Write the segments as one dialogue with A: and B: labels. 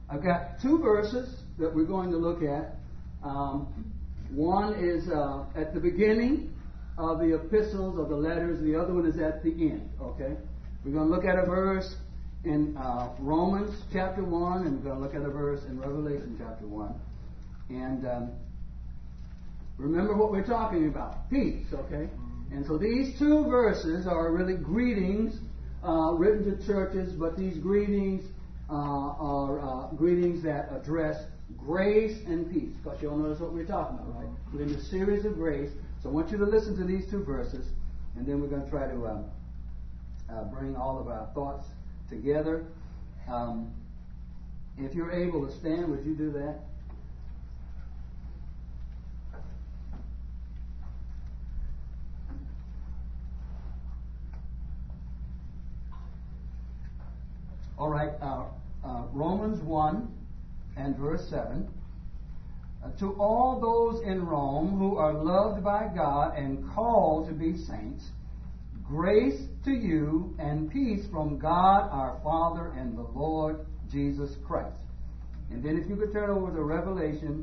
A: I've got two verses that we're going to look at. One is at the beginning of the epistles, of the letters. The other one is at the end. Okay? We're going to look at a verse in Romans chapter 1, and we're going to look at a verse in Revelation chapter 1. And remember what we're talking about. Peace, okay? And so these two verses are really greetings written to churches, but these greetings are greetings that address grace and peace. Because you'll notice what we're talking about, right? We're in the series of grace. So I want you to listen to these two verses, and then we're going to try to bring all of our thoughts together. If you're able to stand, would you do that? All right, Romans 1 and verse 7. To all those in Rome who are loved by God and called to be saints, grace to you and peace from God our Father and the Lord Jesus Christ. And then if you could turn over to Revelation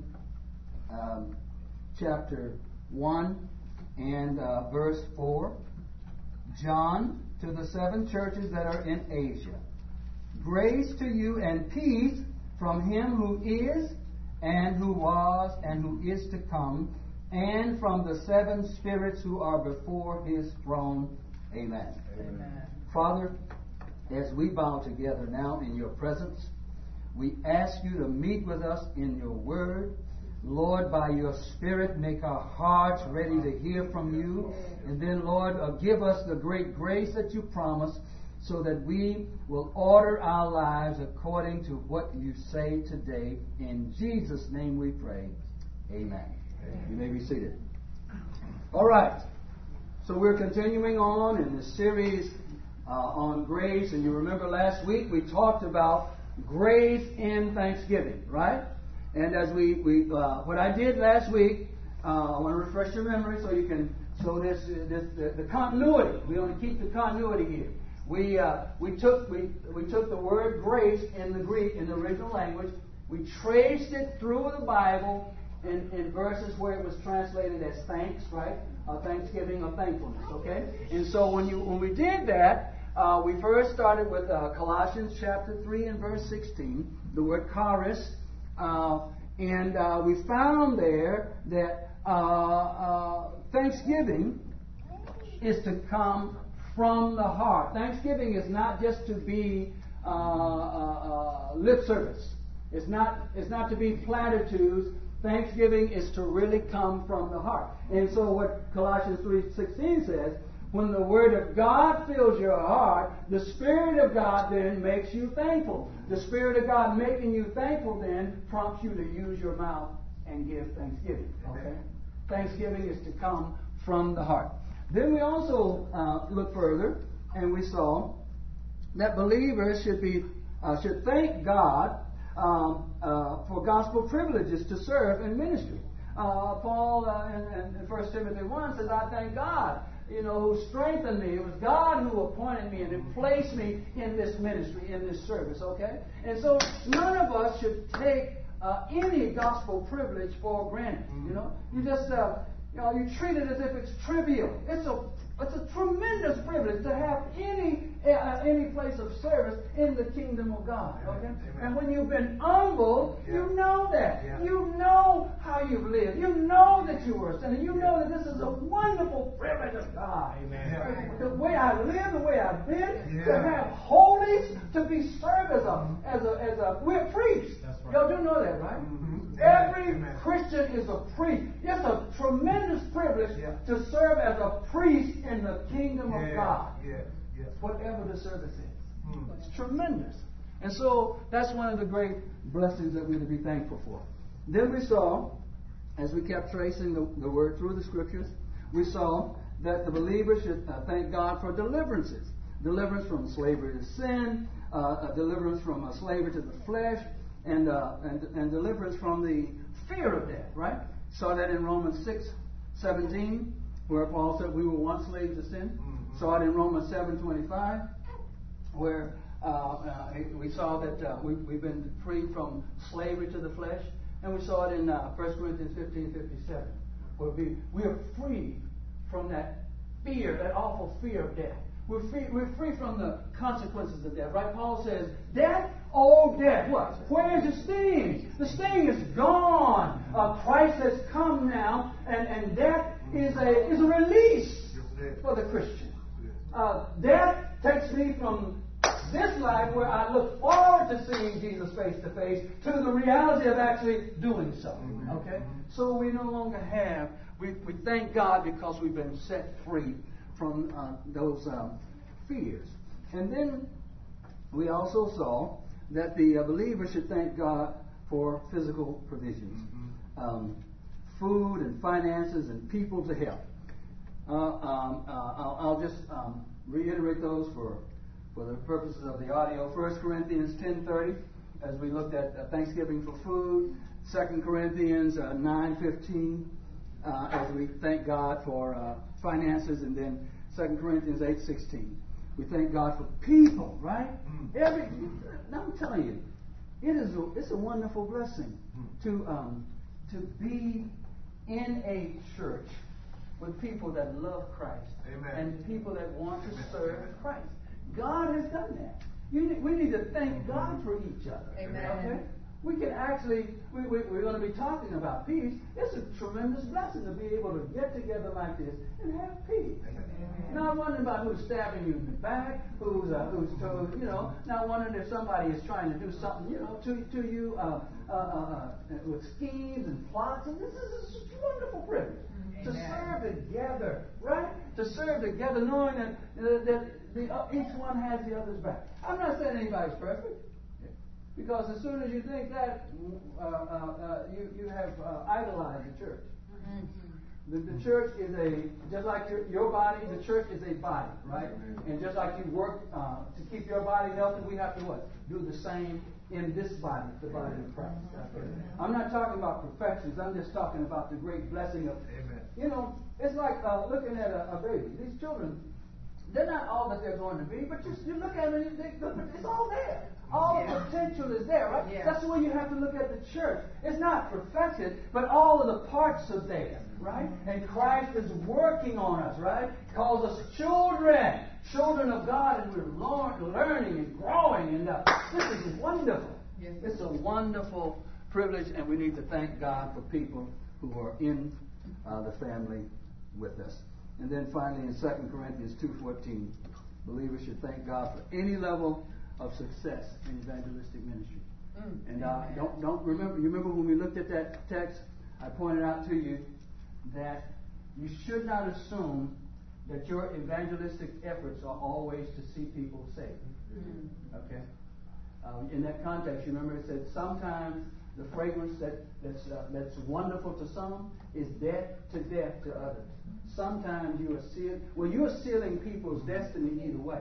A: chapter 1 and verse 4. John, to the 7 churches that are in Asia. Grace to you and peace from him who is, and who was, and who is to come, and from the 7 spirits who are before his throne. Amen.
B: Amen.
A: Father, as we bow together now in your presence, we ask you to meet with us in your word. Lord, by your Spirit, make our hearts ready to hear from you. And then, Lord, give us the great grace that you promised, so that we will order our lives according to what you say today. In Jesus' name we pray. Amen. You may be seated. All right. So we're continuing on in this series on grace. And you remember last week we talked about grace in thanksgiving, right? And as what I did last week, I want to refresh your memory so you can show the continuity. We want to keep the continuity here. We took the word grace in the Greek, in the original language. We traced it through the Bible in verses where it was translated as thanks, right? Thanksgiving or thankfulness, okay? And so when we did that, we first started with Colossians chapter 3 and verse 16, the word charis, and we found there that thanksgiving is to come from the heart. Thanksgiving is not just to be lip service. It's not to be platitudes. Thanksgiving is to really come from the heart. And so what Colossians 3:16 says, when the Word of God fills your heart, the Spirit of God then makes you thankful. The Spirit of God making you thankful then prompts you to use your mouth and give thanksgiving. Okay? Thanksgiving is to come from the heart. Then we also looked further, and we saw that believers should thank God for gospel privileges to serve in ministry. Paul in 1 Timothy 1 says, I thank God, who strengthened me. It was God who appointed me and who placed me in this ministry, in this service, okay? And so none of us should take any gospel privilege for granted, You just... you treat it as if it's trivial. It's a tremendous privilege to have any place of service in the kingdom of God. Okay? And when you've been humbled, you know that. Yeah. You know how you've lived. You know that you were a sinner. You know that this is a wonderful privilege of God. Amen. The way I live, the way I've been, to have holiness, to be served we're priests. That's right. Y'all do know that, right? Mm-hmm. Every Christian is a priest. It's a tremendous privilege to serve as a priest in the kingdom of God. Whatever the service is. It's tremendous. And so that's one of the great blessings that we're to be thankful for. Then we saw, as we kept tracing the word through the scriptures, we saw that the believer should thank God for deliverances. Deliverance from slavery to sin, deliverance from slavery to the flesh, and deliverance from the fear of death, right? Saw that in Romans 6:17, where Paul said we were once slaves to sin. Mm-hmm. Saw it in Romans 7:25, where We saw that we've been freed from slavery to the flesh, and we saw it in 1 Corinthians 15:57, where we are free from that fear, that awful fear of death. We're free from the consequences of death, right? Paul says, death, oh death, what? Where is the sting? The sting is gone. Christ has come now, and death is a release for the Christian. Death takes me from this life where I look forward to seeing Jesus face to face to the reality of actually doing so. Okay? So we no longer have, we thank God because we've been set free from those fears. And then we also saw that the believer should thank God for physical provisions. Food and finances and people to help. I'll just reiterate those for the purposes of the audio. 1 Corinthians 10:30, as we looked at thanksgiving for food. 2 Corinthians 9:15, as we thank God for finances. And then 2 Corinthians 8:16, we thank God for people, right? I'm telling you, it's a wonderful blessing to be in a church with people that love Christ. Amen. And people that want to serve Christ. God has done that. We need to thank God for each other. Amen. Okay? We can actually, we're going to be talking about peace. It's a tremendous blessing to be able to get together like this and have peace. Amen. Not wondering about who's stabbing you in the back, who's not wondering if somebody is trying to do something, to you with schemes and plots. And this is a wonderful privilege. Amen. To serve together, right? To serve together, knowing that each one has the other's back. I'm not saying anybody's perfect, because as soon as you think that, you have idolized the church. The church is just like your body, the church is a body, right? And just like you work to keep your body healthy, we have to what? Do the same in this body, the body of Christ. Okay? I'm not talking about perfections. I'm just talking about the great blessing of, it's like looking at a baby. These children, they're not all that they're going to be, but you look at them and it's all there. All the potential is there, right? Yeah. That's the way you have to look at the church. It's not perfected, but all of the parts are there, right? And Christ is working on us, right? Calls us children of God, and we're learning and growing, and this is wonderful. Yes. It's a wonderful privilege, and we need to thank God for people who are in the family with us. And then finally in 2 Corinthians 2:14, believers should thank God for any level of success in evangelistic ministry. And don't remember. You remember when we looked at that text? I pointed out to you that you should not assume that your evangelistic efforts are always to see people saved. Okay. In that context, you remember it said sometimes the fragrance that's wonderful to some is death to others. Sometimes you are sealing people's destiny either way.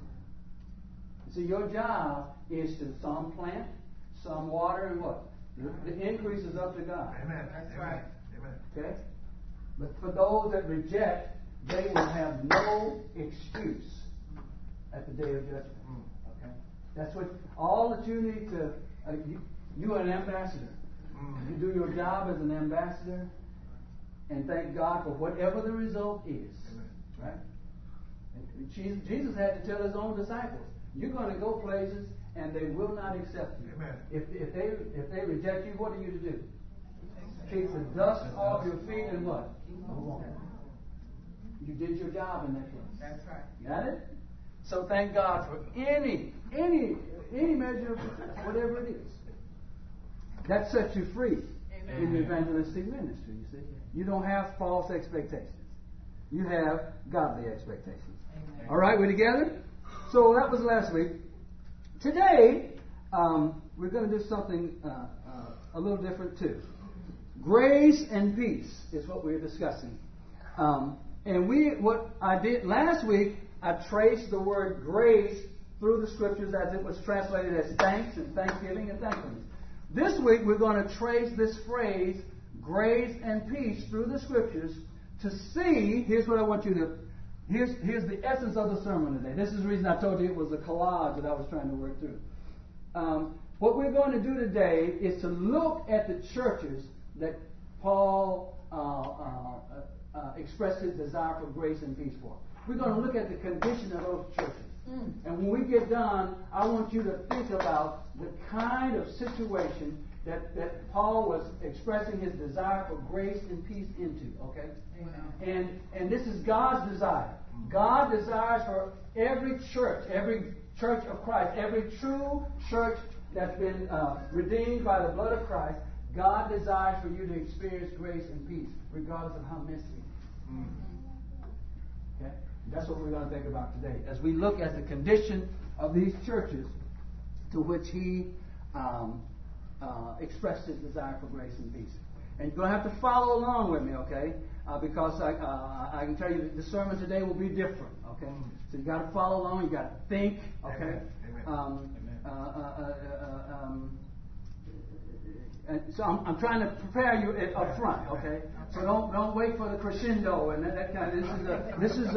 A: So your job is to some plant, some water, and what? The increase is up to God.
B: Amen.
A: That's right. Amen. Okay? But for those that reject, they will have no excuse at the day of judgment. Okay? That's what all that you need to. You are an ambassador. You do your job as an ambassador, and thank God for whatever the result is. Right? And Jesus had to tell his own disciples, you're going to go places and they will not accept you.
B: Amen.
A: If they reject you, what are you to do? Keep the dust off your feet and what? Move on. You did your job in that place.
C: That's right.
A: Got it? So thank God for any measure of success, whatever it is. That sets you free. Amen. In the evangelistic ministry, you see. You don't have false expectations. You have godly expectations. Amen. All right, we're together? So that was last week. Today, we're going to do something a little different too. Grace and peace is what we're discussing. And what I did last week, I traced the word grace through the scriptures as it was translated as thanks and thanksgiving and thankfulness. This week, we're going to trace this phrase, grace and peace, through the scriptures to see, here's what I want you to here's the essence of the sermon today. This is the reason I told you it was a collage that I was trying to work through. What we're going to do today is to look at the churches that Paul expressed his desire for grace and peace for. We're going to look at the condition of those churches. And when we get done, I want you to think about the kind of situation that Paul was expressing his desire for grace and peace into. Okay? Amen. And this is God's desire. God desires for every church of Christ, every true church that's been redeemed by the blood of Christ, God desires for you to experience grace and peace, regardless of how messy it is. Okay? That's what we're going to think about today, as we look at the condition of these churches to which he expressed his desire for grace and peace. And you're going to have to follow along with me, okay? Because I can tell you that the sermon today will be different, okay? So you got to follow along. You got to think, okay? Amen. And so I'm trying to prepare you up front, okay? So don't wait for the crescendo and that kind of. This is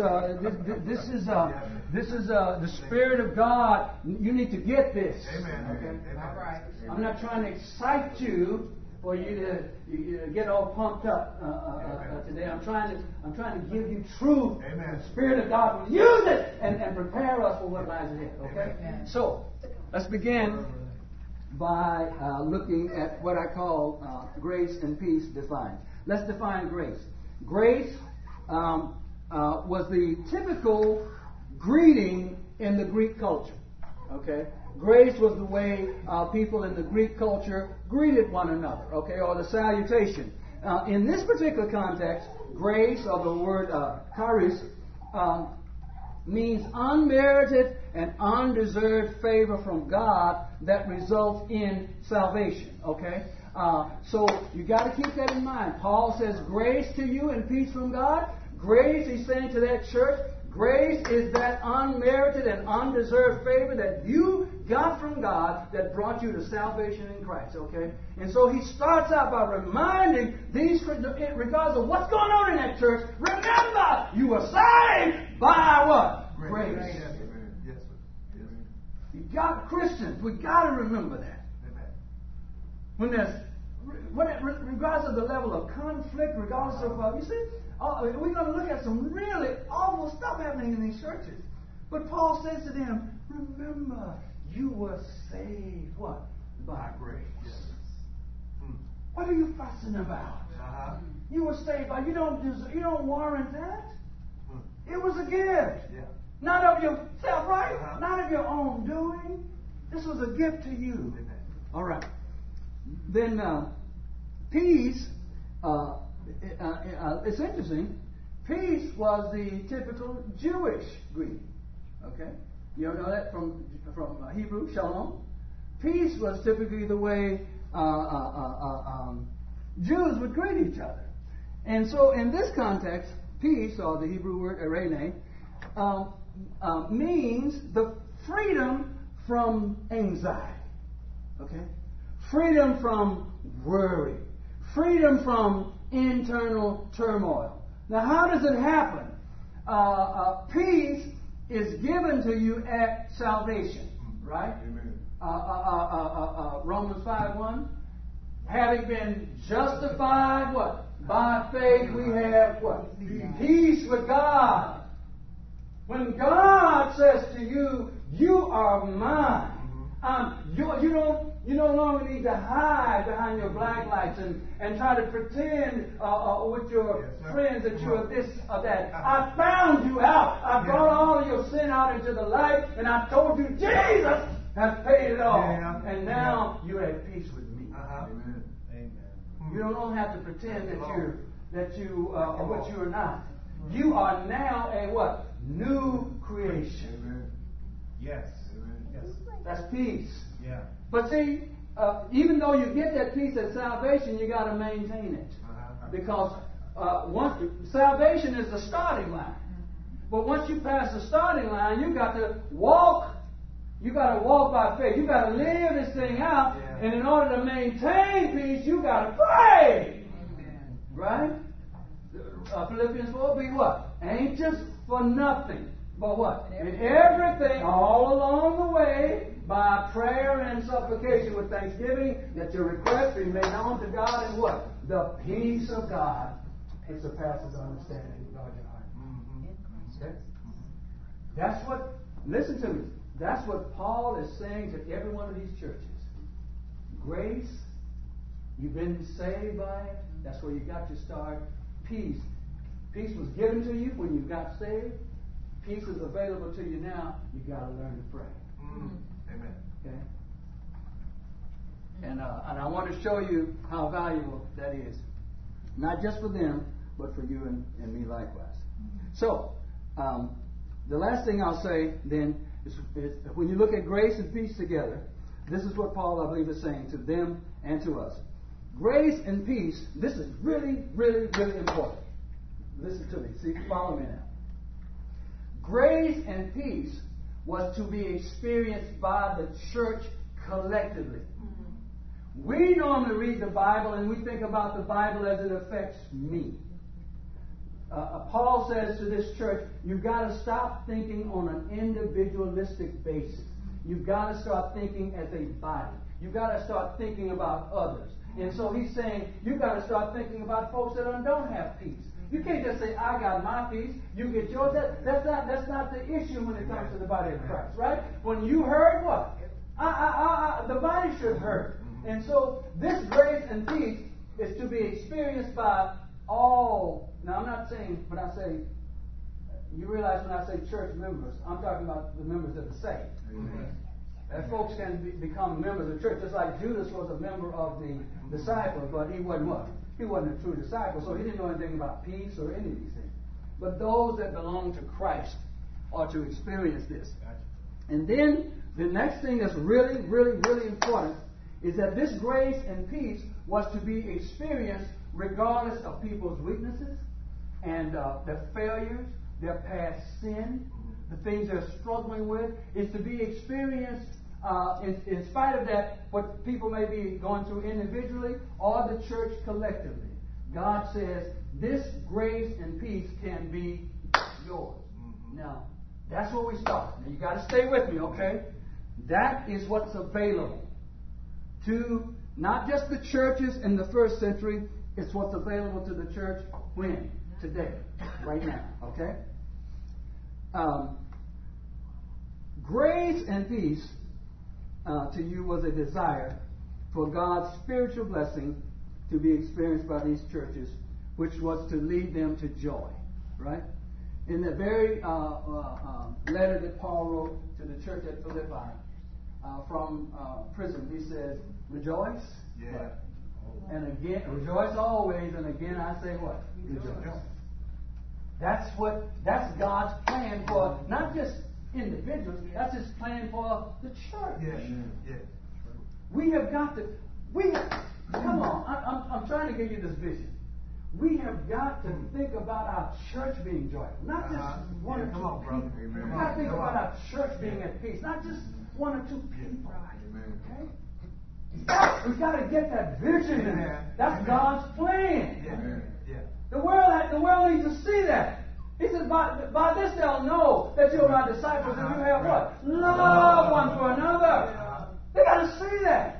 A: the Spirit of God. You need to get this.
B: Amen.
A: Okay.
B: All
C: right.
A: I'm not trying to excite you for you to get all pumped up today. I'm trying to give you truth.
B: Amen.
A: The Spirit of God will use it and prepare us for what lies ahead. Okay.
C: Amen.
A: So let's begin by looking at what I call grace and peace defined. Let's define grace. Grace was the typical greeting in the Greek culture. Okay? Grace was the way people in the Greek culture greeted one another, okay, or the salutation. In this particular context, grace, or the word charis, means unmerited and undeserved favor from God that results in salvation. Okay? So you got to keep that in mind. Paul says grace to you and peace from God. Grace, he's saying to that church, grace is that unmerited and undeserved favor that you got from God that brought you to salvation in Christ. Okay? And so he starts out by reminding these, regardless of what's going on in that church, remember, you were saved by what? Grace.
B: Yes, yes.
A: You got Christians. We got to remember that.
B: Amen.
A: Regardless of the level of conflict, regardless of you see, we're going to look at some really awful stuff happening in these churches. But Paul says to them, remember, you were saved. What? By grace.
B: Yes.
A: What are you fussing about? You were saved by. You don't warrant that. It was a gift.
B: Yeah.
A: Not of yourself, right? Not of your own doing. This was a gift to you.
B: Amen.
A: All right. Then peace. It's interesting. Peace was the typical Jewish greeting. Okay, you know that from Hebrew, shalom. Peace was typically the way Jews would greet each other. And so, in this context, peace, or the Hebrew word eirene, means the freedom from anxiety. Okay, freedom from worry, freedom from internal turmoil. Now, how does it happen? Peace is given to you at salvation, right?
B: Amen.
A: Romans 5:1. Having been justified, what? By faith we have what? Peace with God. When God says to you, you are mine, you no longer need to hide behind your black lights and try to pretend with your friends that you're this or that. I found you out. I brought all of your sin out into the light, and I told you Jesus has paid it all. And now you have peace with me.
B: Amen.
A: You don't have to pretend that you are what you are not. You are now a what? New creation.
B: Amen. Yes. Yes.
A: That's peace.
B: Yeah.
A: But see, even though you get that peace at salvation, you got to maintain it, because salvation is the starting line. But once you pass the starting line, you got to walk. You got to walk by faith. You got to live this thing out, and in order to maintain peace, you got to pray. Amen. Right? Philippians 4 be what? Anxious for nothing. But what? In everything, all along the way, by prayer and supplication with thanksgiving, that your requests be made known to God, and what? The peace of God, which surpasses understanding, will guard your heart. Okay? That's what, listen to me, that's what Paul is saying to every one of these churches. Grace, you've been saved by it, that's where you got your start. Peace. Peace was given to you when you got saved. Peace is available to you now. You got to learn to pray.
B: Amen.
A: Okay. And I want to show you how valuable that is, not just for them, but for you and me likewise. So, the last thing I'll say then is when you look at grace and peace together, this is what Paul, I believe, is saying to them and to us. Grace and peace, this is really, really, really important. Listen to me. See, follow me now. Grace and peace was to be experienced by the church collectively. We normally read the Bible and we think about the Bible as it affects me. Paul says to this church, you've got to stop thinking on an individualistic basis. You've got to start thinking as a body. You've got to start thinking about others. And so he's saying, you've got to start thinking about folks that don't have peace. You can't just say, I got my peace, you get yours. That's not the issue when it comes to the body of Christ, right? When you hurt, what? The body should hurt. And so this grace and peace is to be experienced by all. Now, I'm not saying, when I say, you realize when I say church members, I'm talking about the members of the saint. That folks can become members of the church, just like Judas was a member of the disciples, but he wasn't what? He wasn't a true disciple, so he didn't know anything about peace or any of these things. But those that belong to Christ are to experience this. And then the next thing that's really, really, really important is that this grace and peace was to be experienced regardless of people's weaknesses and their failures, their past sin, the things they're struggling with, is to be experienced in spite of that, what people may be going through individually or the church collectively. God says this grace and peace can be yours. Now, that's where we start. Now, you got to stay with me, okay? That is what's available to not just the churches in the first century, it's what's available to the church when? Today, right now, okay? Grace and peace to you was a desire for God's spiritual blessing to be experienced by these churches, which was to lead them to joy, right? In the very letter that Paul wrote to the church at Philippi from prison, he says, rejoice.
B: Yeah.
A: And again, rejoice always, and again I say what? Rejoice. That's God's plan for not just individuals, that's His plan for the church.
B: Yeah.
A: We have got to, come on, I'm trying to give you this vision. We have got to think about our church being joyful, not just one or two people. We've got to think about our church being at peace, not just one or two people. Okay? We've got to get that vision in there. That's God's plan.
B: Yeah.
A: The world needs to see that. He says, by this they'll know that you're my disciples and you have what? Love one for another. They got to see that.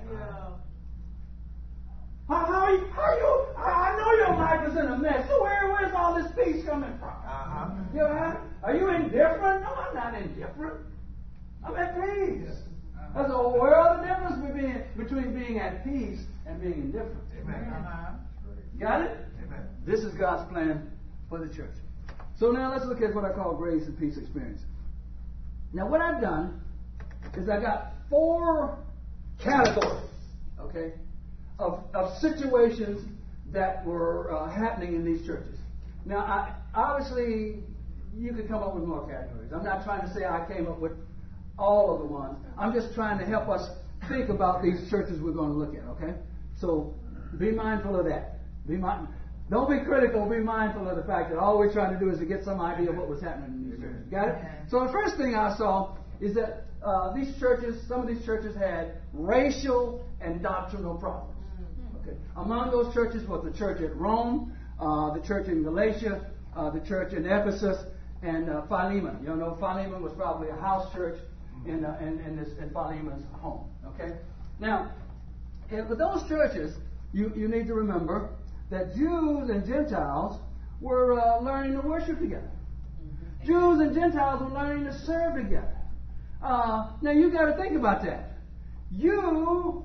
A: How are you? I know your life is in a mess. So where's all this peace coming from? You know, are you indifferent? No, I'm not indifferent. I'm at peace. There's a world of difference between being at peace and being indifferent.
B: Amen.
A: Got it?
B: Amen.
A: This is God's plan for the church. So now let's look at what I call grace and peace experience. Now what I've done is I got 4 categories, okay, of situations that were happening in these churches. Now, obviously, you could come up with more categories. I'm not trying to say I came up with all of the ones. I'm just trying to help us think about these churches we're going to look at, okay? So be mindful of that. Don't be critical. Be mindful of the fact that all we're trying to do is to get some idea of what was happening in these churches. Got it? So the first thing I saw is that some of these churches had racial and doctrinal problems. Okay. Among those churches was the church at Rome, the church in Galatia, the church in Ephesus, and Philemon. You know, Philemon was probably a house church in Philemon's home. Okay? Now, with those churches, you need to remember that Jews and Gentiles were learning to worship together. Jews and Gentiles were learning to serve together. Now you got to think about that. You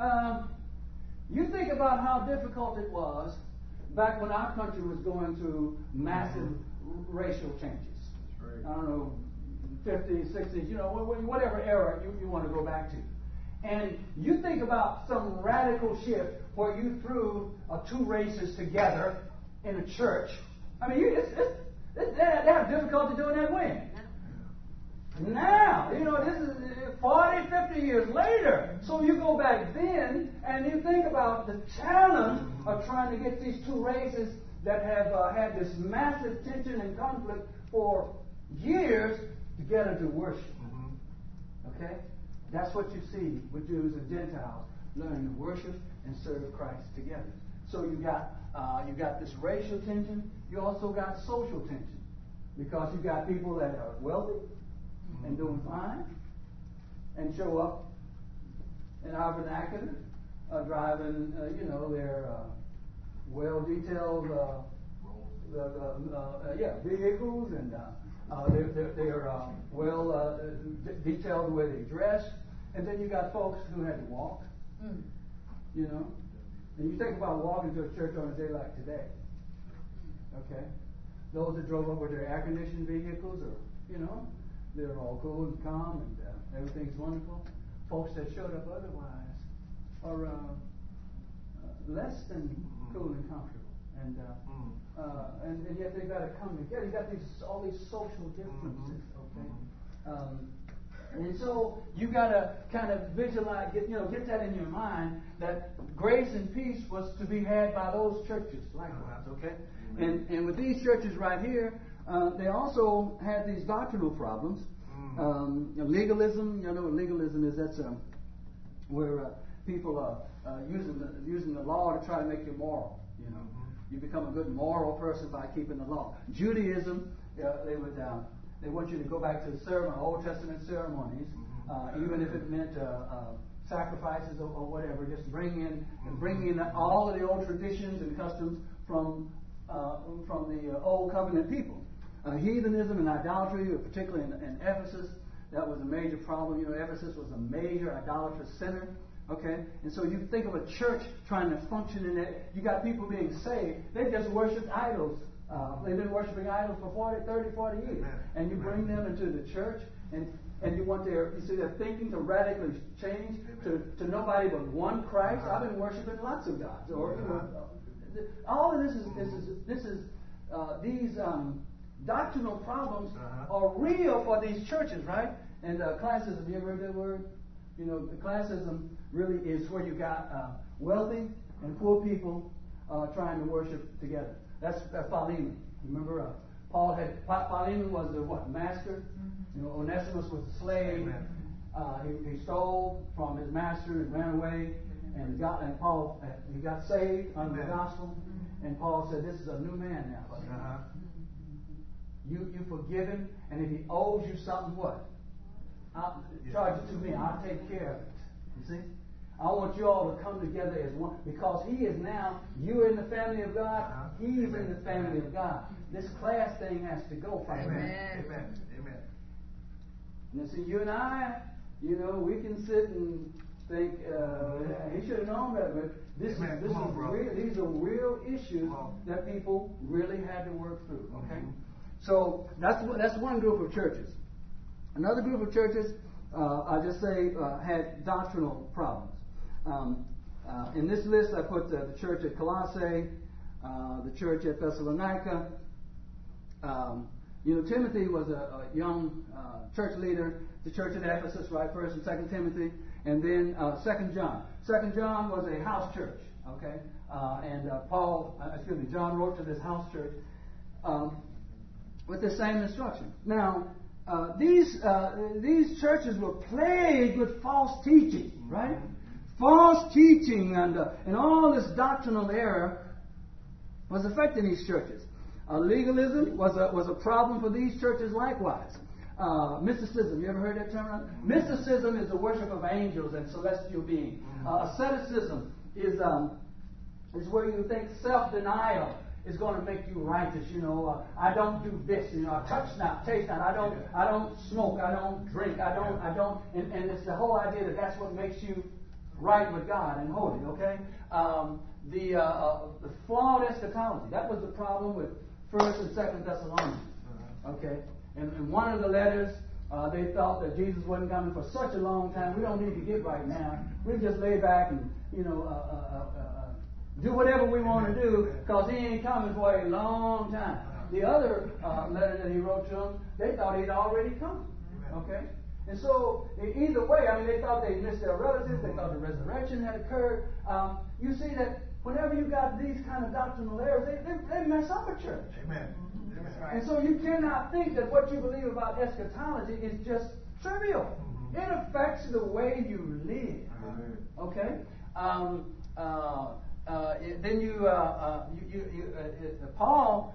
A: think about how difficult it was back when our country was going through massive racial changes.
B: That's right.
A: I don't know, 50s, 60s, you know, whatever era you want to go back to. And you think about some radical shift where you threw two races together in a church. I mean, they have difficulty doing that when? Now, you know, this is 40, 50 years later. So you go back then and you think about the challenge of trying to get these two races that have had this massive tension and conflict for years together to worship. Okay? That's what you see with Jews and Gentiles learning to worship and serve Christ together. So you got this racial tension. You also got social tension because you got people that are wealthy and doing fine and show up in our vernacular, driving their well-detailed vehicles, and they're well detailed the way they dress. And then you got folks who had to walk, you know. And you think about walking to a church on a day like today. Okay? Those that drove up with their air-conditioned vehicles, or, you know, they're all cool and calm and everything's wonderful. Folks that showed up otherwise are less than cool and comfortable. And yet they've got to come together. You got all these social differences, okay? And so you got to kind of visualize, get that in your mind, that grace and peace was to be had by those churches likewise, okay? And with these churches right here, they also had these doctrinal problems. Legalism, you know what legalism is? That's where people are using the law to try to make you moral. You know, you become a good moral person by keeping the law. Judaism, they want you to go back to the Old Testament ceremonies, even if it meant sacrifices or whatever. Just bring in all of the old traditions and customs from the old covenant people. Heathenism and idolatry, particularly in Ephesus, that was a major problem. You know, Ephesus was a major idolatrous center. Okay? And so you think of a church trying to function in it. You got people being saved. They just worshiped idols. They've been worshiping idols for 30, 40 years. Amen. And you bring them into the church, and you want their thinking to radically change to nobody but one Christ. I've been worshiping lots of gods. Or all of this is these doctrinal problems are real for these churches, right? And classism, have you ever heard that word? You know, the classism really is where you got wealthy and poor people trying to worship together. That's Philemon. Remember, Philemon was the master. You know, Onesimus was the slave. He stole from his master and ran away. And Paul, he got saved under the gospel. And Paul said, "This is a new man now. You forgive him, and if he owes you something, what? I'll charge it to me. I'll take care of it." You see? I want you all to come together as one, because he is now, you're in the family of God, he's in the family of God. This class thing has to go.
B: Amen.
A: And see, you and I, you know, we can sit and think, he should have known better, but these are real issues that people really had to work through. Okay? So that's one group of churches. Another group of churches, I just say, had doctrinal problems. In this list, I put the church at Colossae, the church at Thessalonica. Timothy was a young church leader. The church at Ephesus, right? 1st and 2nd Timothy, and then 2nd John. 2nd John was a house church. Okay, and John wrote to this house church with the same instruction. Now, these churches were plagued with false teaching, right? False teaching and all this doctrinal error was affecting these churches. Legalism was a problem for these churches likewise. Mysticism, you ever heard that term? Mysticism is the worship of angels and celestial beings. Asceticism is where you think self-denial is going to make you righteous. I don't do this. I touch not, taste not. I don't smoke. I don't drink. I don't. And it's the whole idea that that's what makes you right with God and holy. Okay. The flawed eschatology. That was the problem with 1st and 2nd Thessalonians. Okay. And one of the letters, they thought that Jesus wasn't coming for such a long time. We don't need to get right now. We just lay back and do whatever we want to do because he ain't coming for a long time. The other letter that he wrote to them, they thought he'd already come. Okay? And so, either way, they thought they'd missed their relatives. They thought the resurrection had occurred. You see that whenever you got these kind of doctrinal errors, they mess up a church.
B: Amen.
A: And so you cannot think that what you believe about eschatology is just trivial. It affects the way you live. Okay? Paul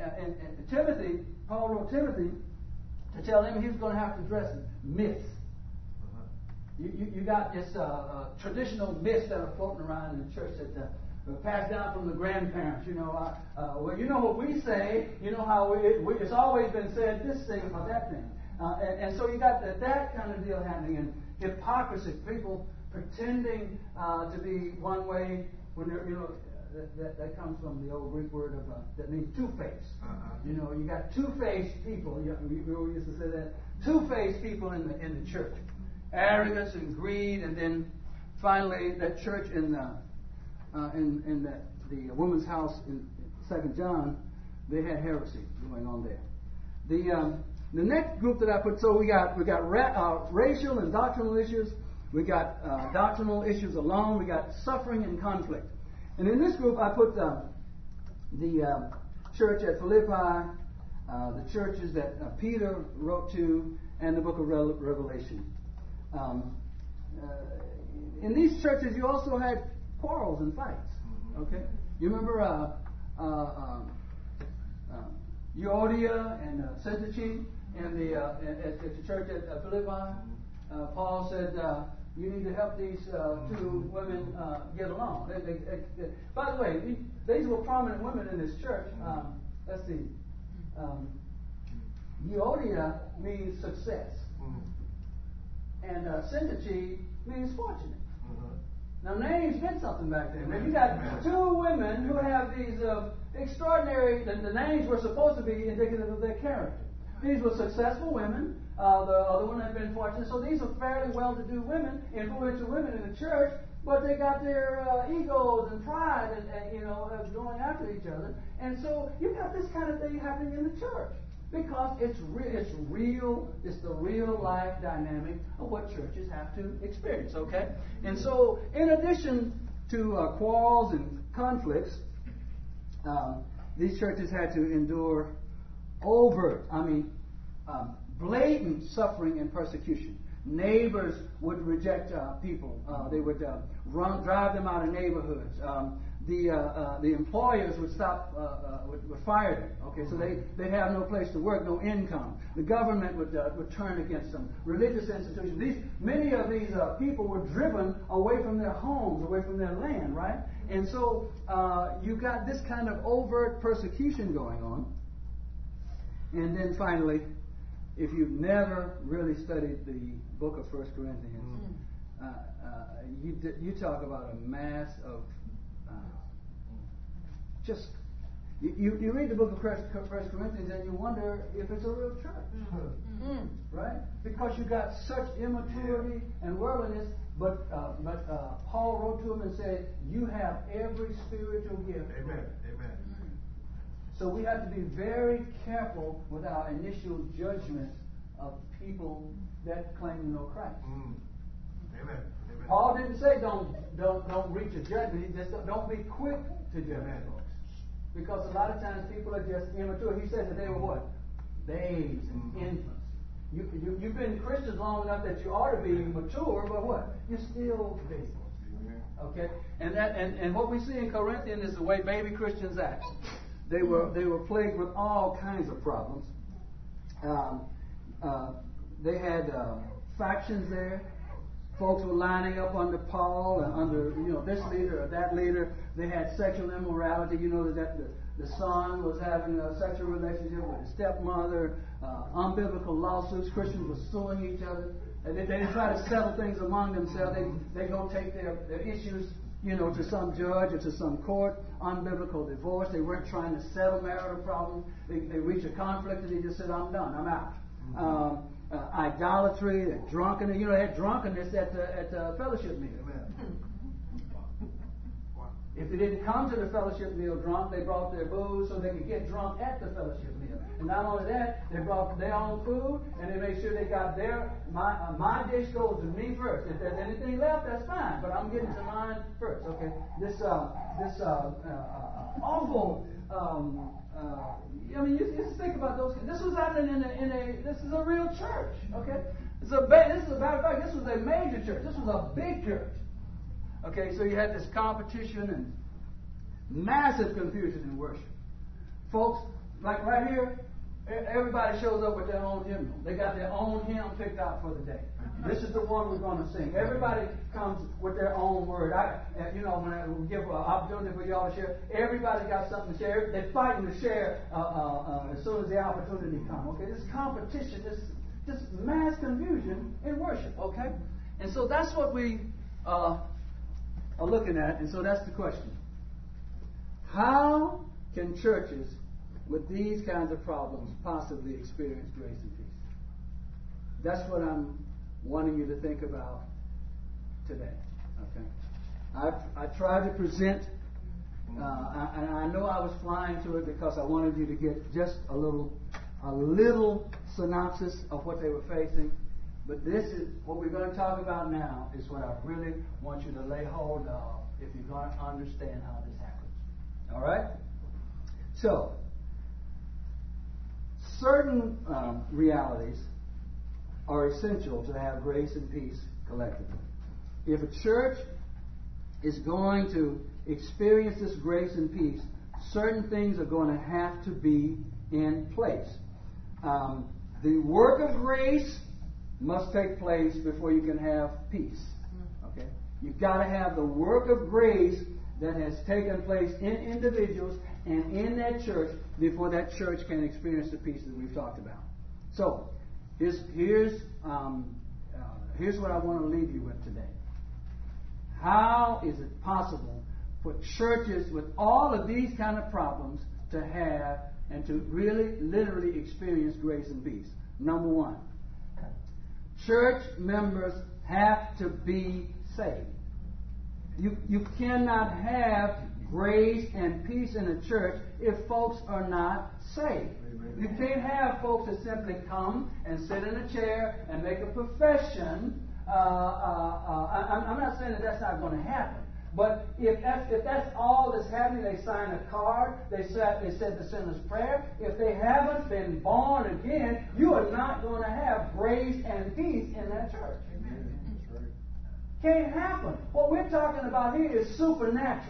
A: wrote Timothy to tell him he was going to have to address myths. You got this traditional myths that are floating around in the church that passed down from the grandparents. You know what we say. You know how it's always been said this thing about that thing. And so you got that kind of deal happening, and hypocrisy, people pretending to be one way when they're, that comes from the old Greek word that means two-faced. You got two-faced people. We used to say that. Two-faced people in the church. Arrogance and greed, and then finally that church in the woman's house in 2 John, they had heresy going on there. The next group that I put, so we got racial and doctrinal issues. We got doctrinal issues alone. We got suffering and conflict. And in this group, I put the church at Philippi, the churches that Peter wrote to, and the book of Revelation. In these churches, you also had quarrels and fights. Okay, you remember Euodia and Syntyche at the church at Philippi? Paul said, you need to help these two women get along. By the way, these were prominent women in this church. Let's see. Euodia means success. And Syntyche means fortunate. Now, names meant something back then. Now, you got two women who have these extraordinary, the names were supposed to be indicative of their character. These were successful women. The other one had been fortunate. So these are fairly well-to-do women, influential women in the church, but they got their egos and pride and going after each other. And so you got this kind of thing happening in the church because it's real. It's the real life dynamic of what churches have to experience. Okay, and so in addition to quarrels and conflicts, these churches had to endure blatant suffering and persecution. Neighbors would reject people. They would drive them out of neighborhoods. The employers would would fire them. Okay, so they'd have no place to work, no income. The government would turn against them. Religious institutions. Many of these people were driven away from their homes, away from their land, right? And so you got this kind of overt persecution going on. And then finally, if you've never really studied the book of 1 Corinthians, you talk about a mass of you read the book of 1 Corinthians and you wonder if it's a real church, right? Because you got such immaturity and worldliness. But Paul wrote to them and said, "You have every spiritual gift."
B: Amen.
A: So we have to be very careful with our initial judgment of people that claim to know Christ.
B: Amen.
A: Paul didn't say don't reach a judgment. He just don't be quick to judge folks, because a lot of times people are just immature. He said that they were what? Babes and infants. You've been Christians long enough that you ought to be mature, but what? You're still babes. Okay, and what we see in Corinthians is the way baby Christians act. They were plagued with all kinds of problems. They had factions there. Folks were lining up under Paul and under this leader or that leader. They had sexual immorality. You know that the son was having a sexual relationship with his stepmother. Unbiblical lawsuits. Christians were suing each other. And they didn't try to settle things among themselves. They go take their issues to some judge or to some court. Unbiblical divorce. They weren't trying to settle marital problems. They reach a conflict and they just said, "I'm done. I'm out." Idolatry, drunkenness. They had drunkenness at the fellowship meal. If they didn't come to the fellowship meal drunk, they brought their booze so they could get drunk at the fellowship meal. And not only that, they brought their own food and they made sure they got my dish goes to me first. If there's anything left, that's fine, but I'm getting to mine first. Okay, this awful. You just think about those. This was happening this is a real church. Okay, this is a matter of fact. This was a major church. This was a big church. Okay, so you had this competition and massive confusion in worship. Folks, like right here, everybody shows up with their own hymnal. They got their own hymn picked out for the day. This is the one we're going to sing. Everybody comes with their own word. When I give an opportunity for y'all to share, everybody got something to share. They're fighting to share as soon as the opportunity comes. Okay, this competition, this mass confusion in worship. Okay, and so that's what we are looking at, and so that's the question. How can churches with these kinds of problems possibly experience grace and peace? That's what I'm wanting you to think about today. Okay, I tried to present, and I know I was flying to it because I wanted you to get just a little synopsis of what they were facing. But this is what we're going to talk about now is what I really want you to lay hold of if you're going to understand how this happens. All right? So, certain realities are essential to have grace and peace collectively. If a church is going to experience this grace and peace, certain things are going to have to be in place. The work of grace must take place before you can have peace. Okay? You've got to have the work of grace that has taken place in individuals and in that church before that church can experience the peace that we've talked about. So, here's what I want to leave you with today. How is it possible for churches with all of these kind of problems to have and to really, literally experience grace and peace? Number one, church members have to be saved. You cannot have grace and peace in a church if folks are not saved. You can't have folks that simply come and sit in a chair and make a profession. I'm not saying that that's not going to happen. But if that's all that's happening, they sign a card, they said the sinner's prayer. If they haven't been born again, you are not going to have grace and peace in that church. Amen. That's right. Can't happen. What we're talking about here is supernatural.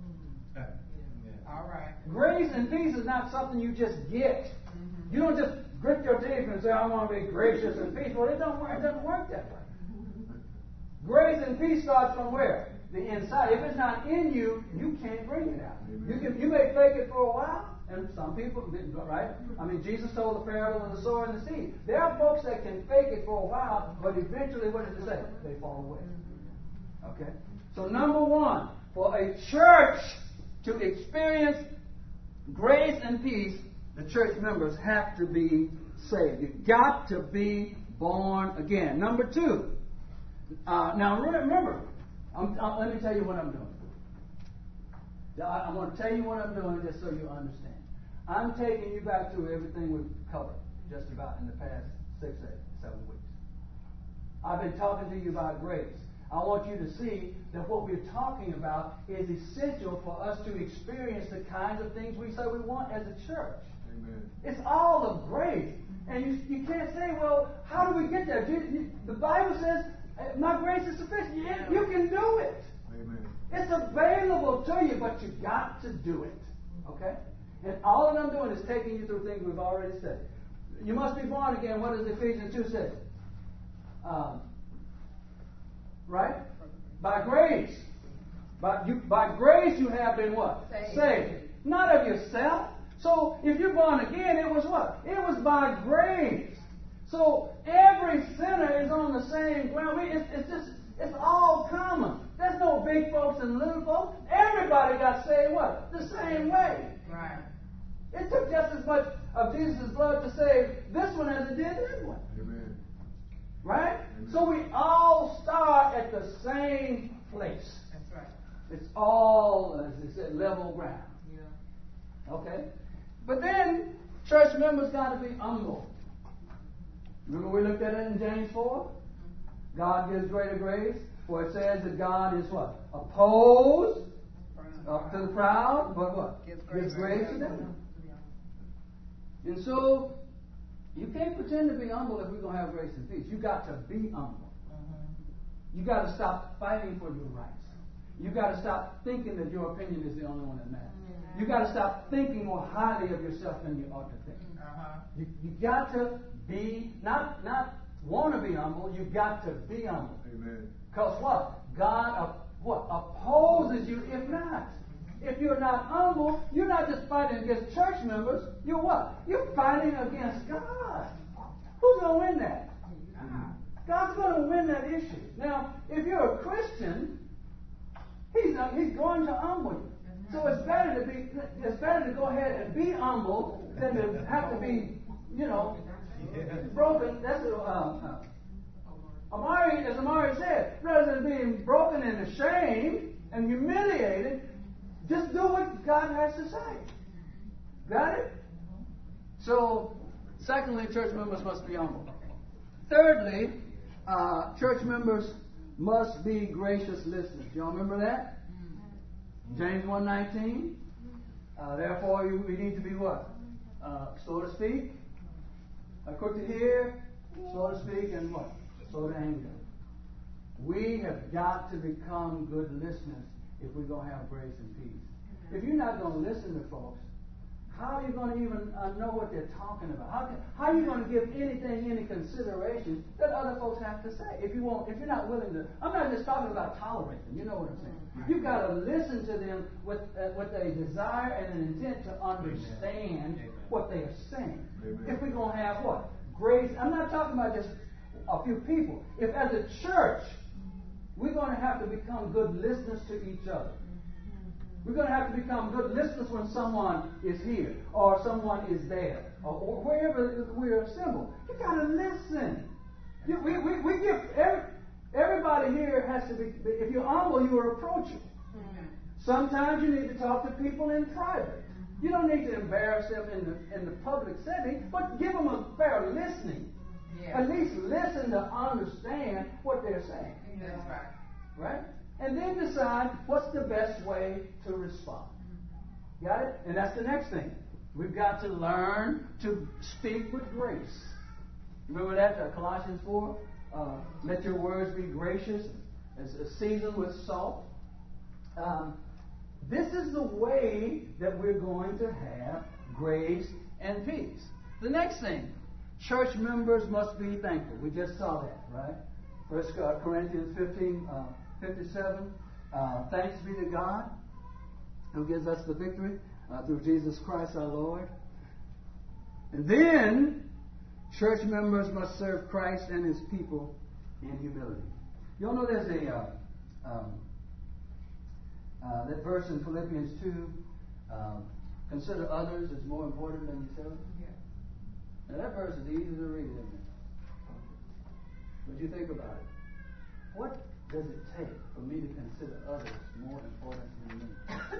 B: All right.
A: Grace and peace is not something you just get. You don't just grit your teeth and say, "I want to be gracious and peaceful." It doesn't work that way. Grace and peace starts from where? The inside. If it's not in you, you can't bring it out. You may fake it for a while, and some people, right? I mean, Jesus told the parable of the sower and the seed. There are folks that can fake it for a while, but eventually, what does it say? They fall away. Okay? So number one, for a church to experience grace and peace, the church members have to be saved. You've got to be born again. Number two, now remember, let me tell you what I'm doing. I want to tell you what I'm doing just so you understand. I'm taking you back through everything we've covered just about in the past 6, 8, 7 weeks. I've been talking to you about grace. I want you to see that what we're talking about is essential for us to experience the kinds of things we say we want as a church. Amen. It's all of grace. And you can't say, well, how do we get there? The Bible says, my grace is sufficient. You can do it. Amen. It's available to you, but you've got to do it. Okay? And all that I'm doing is taking you through things we've already said. You must be born again. What does Ephesians 2 say? Right? By grace. By grace you have been what? Saved. Not of yourself. So if you're born again, it was what? It was by grace. So every sinner is on the same ground. It's all common. There's no big folks and little folks. Everybody got saved what? The same way.
B: Right.
A: It took just as much of Jesus' blood to save this one as it did that one.
B: Amen.
A: Right?
B: Amen.
A: So we all start at the same place.
B: That's right.
A: It's all, as they said, level ground.
B: Yeah.
A: Okay? But then, church members got to be humble. Remember we looked at it in James 4? God gives greater grace, for it says that God is what? Opposed to the proud, but what? Gives grace to them. And so, you can't pretend to be humble if we're going to have grace and peace. You got to be humble. You got to stop fighting for your rights. You got to stop thinking that your opinion is the only one that matters. You got to stop thinking more highly of yourself than you ought to think. You got to be, not want to be humble, you got to be humble.
B: Amen.
A: Because what? God opposes you if not. If you're not humble, you're not just fighting against church members. You're what? You're fighting against God. Who's going to win that? God's going to win that issue. Now, if you're a Christian, He's going to humble you. So it's better to go ahead and be humble than to have to be, broken. That's Amari, as Amari said, rather than being broken and ashamed and humiliated, just do what God has to say. Got it? So, secondly, church members must be humble. Thirdly, church members must be gracious listeners. Y'all remember that? James 1:19. Therefore, we need to be what? Slow to speak, quick to hear, slow to speak, and what? Slow to anger. We have got to become good listeners if we're going to have grace and peace. If you're not going to listen to folks, how are you going to even know what they're talking about? How are you going to give anything any consideration that other folks have to say? If you're not willing to, I'm not just talking about tolerating. You know what I'm saying? You've got to listen to them with a desire and an intent to understand what they are saying. Amen. If we're going to have what? Grace. I'm not talking about just a few people. If as a church, we're going to have to become good listeners to each other. We're going to have to become good listeners when someone is here or someone is there or wherever we're assembled. You got to listen. We give everybody here has to be. If you're humble, you are approachable. Sometimes you need to talk to people in private. You don't need to embarrass them in the public setting, but give them a fair listening. Yeah. At least listen to understand what they're saying.
B: That's right.
A: Right? And then decide what's the best way to respond. Got it? And that's the next thing. We've got to learn to speak with grace. Remember that? Colossians 4? Let your words be gracious, as seasoned with salt. This is the way that we're going to have grace and peace. The next thing, church members must be thankful. We just saw that, right? 1 Corinthians 15:57. Thanks be to God who gives us the victory through Jesus Christ our Lord. And then, church members must serve Christ and His people in humility. You all know there's that verse in Philippians 2, consider others as more important than yourself. Yeah. Now that verse is easy to read, isn't it? But you think about it. What does it take for me to consider others more important than me?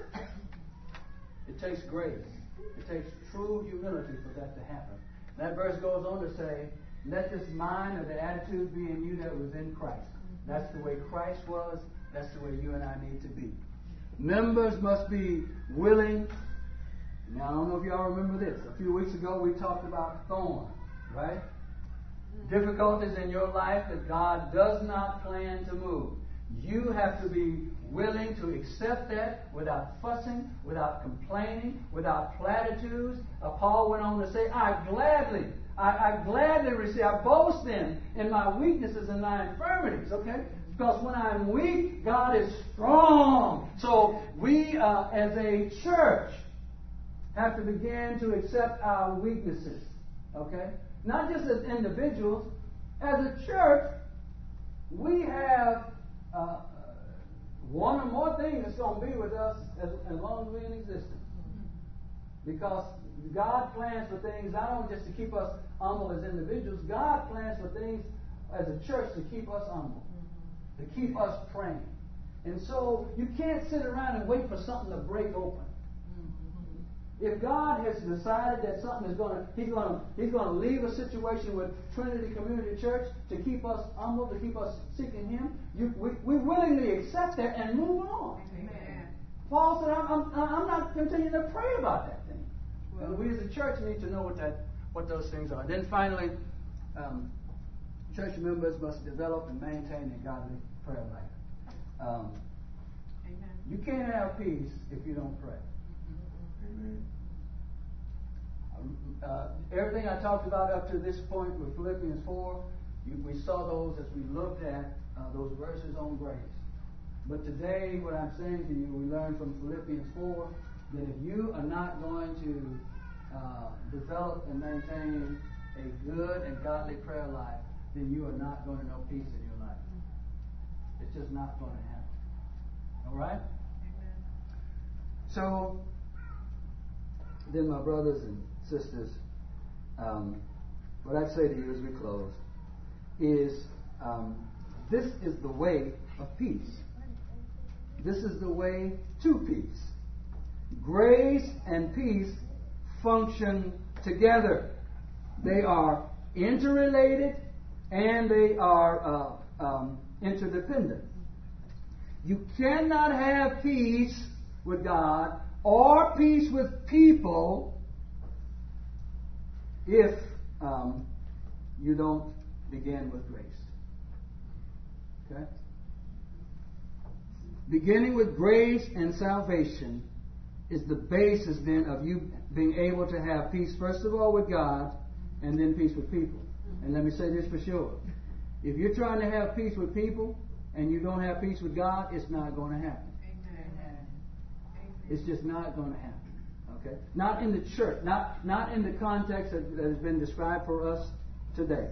A: It takes grace. It takes true humility for that to happen. That verse goes on to say, let this mind or the attitude be in you that was in Christ. That's the way Christ was. That's the way you and I need to be. Members must be willing. Now, I don't know if y'all remember this. A few weeks ago, we talked about thorns, right? Difficulties in your life that God does not plan to move. You have to be willing to accept that without fussing, without complaining, without platitudes. Paul went on to say, I gladly receive, I boast in my weaknesses and my infirmities, okay? Because when I'm weak, God is strong. So we as a church have to begin to accept our weaknesses, okay? Not just as individuals. As a church, we have one or more things that's going to be with us as long as we're in existence. Because God plans for things not only just to keep us humble as individuals, God plans for things as a church to keep us humble, to keep us praying. And so you can't sit around and wait for something to break open. If God has decided that something is He's going to leave a situation with Trinity Community Church to keep us humble, to keep us seeking Him, we willingly accept that and move on.
B: Amen.
A: Paul said, I'm not continuing to pray about that thing. Well, and we as a church need to know what those things are. Then finally, church members must develop and maintain a godly prayer life.
B: Amen.
A: You can't have peace if you don't pray.
B: Amen.
A: Everything I talked about up to this point with Philippians 4, we saw those as we looked at those verses on grace. But today, what I'm saying to you, we learned from Philippians 4 that if you are not going to develop and maintain a good and godly prayer life, then you are not going to know peace in your life. It's just not going to happen. All right?
B: Amen.
A: So, then my brothers and sisters, what I'd say to you as we close is this is the way of peace. This is the way to peace. Grace and peace function together. They are interrelated and they are interdependent. You cannot have peace with God or peace with people if you don't begin with grace. Okay? Beginning with grace and salvation is the basis then of you being able to have peace, first of all, with God, and then peace with people. And let me say this for sure. If you're trying to have peace with people and you don't have peace with God, it's not going to happen.
B: Amen.
A: It's just not going to happen. Okay? Not in the church, not in the context that has been described for us today.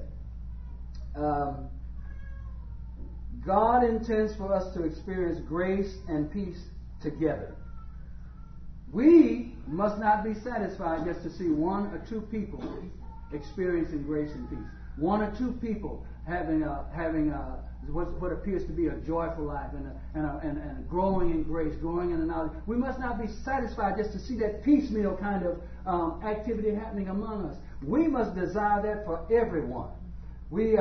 A: God intends for us to experience grace and peace together. We must not be satisfied just to see one or two people experiencing grace and peace. One or two people having what appears to be a joyful life and growing in grace, growing in the knowledge. We must not be satisfied just to see that piecemeal kind of activity happening among us. We must desire that for everyone. We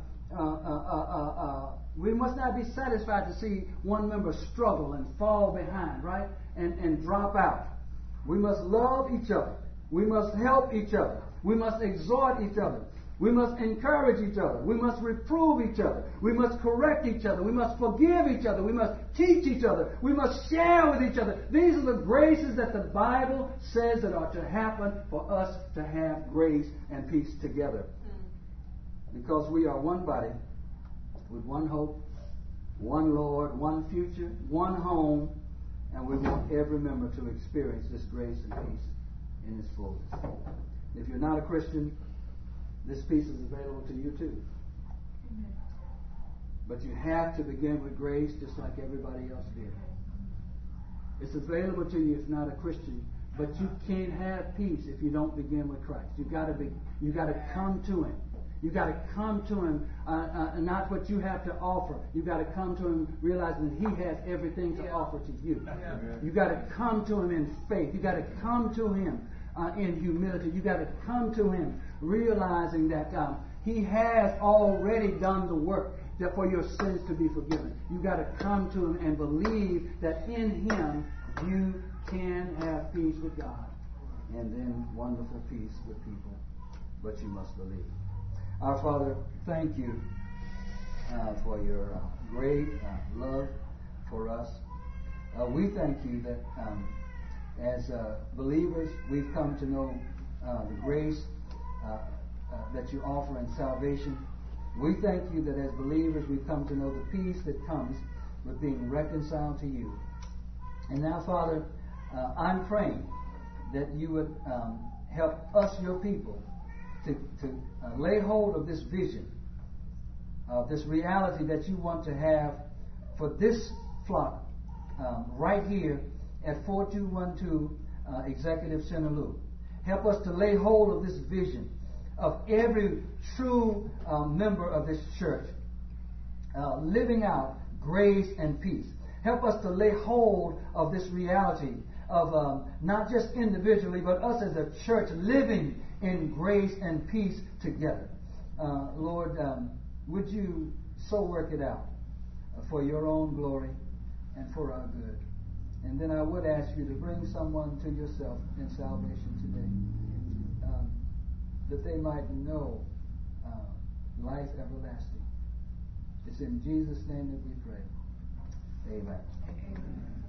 A: must not be satisfied to see one member struggle and fall behind, right? And drop out. We must love each other. We must help each other. We must exhort each other. We must encourage each other. We must reprove each other. We must correct each other. We must forgive each other. We must teach each other. We must share with each other. These are the graces that the Bible says that are to happen for us to have grace and peace together. Because we are one body with one hope, one Lord, one future, one home, and we want every member to experience this grace and peace in its fullness. If you're not a Christian, this peace is available to you too.
B: Amen.
A: But you have to begin with grace just like everybody else did. It's available to you if not a Christian, but you can't have peace if you don't begin with Christ. You got to come to Him. You got to come to Him, not what you have to offer. You got to come to Him realizing that He has everything to offer to you.
B: Yeah.
A: You got to come to Him in faith. You got to come to Him in humility. You got to come to Him realizing that He has already done the work for your sins to be forgiven. You got to come to Him and believe that in Him you can have peace with God, and then wonderful peace with people. But you must believe. Our Father, thank you for your great love for us. We thank you that as believers, we've come to know the grace that you offer in salvation. We thank you that as believers, we've come to know the peace that comes with being reconciled to you. And now, Father, I'm praying that you would help us, your people, to lay hold of this vision, this reality that you want to have for this flock right here at 4212 Executive Center Loop. Help us to lay hold of this vision of every true member of this church living out grace and peace. Help us to lay hold of this reality of not just individually, but us as a church living in grace and peace together. Lord, would you so work it out for your own glory and for our good? And then I would ask you to bring someone to yourself in salvation today, that they might know life everlasting. It's in Jesus' name that we pray. Amen.
B: Amen.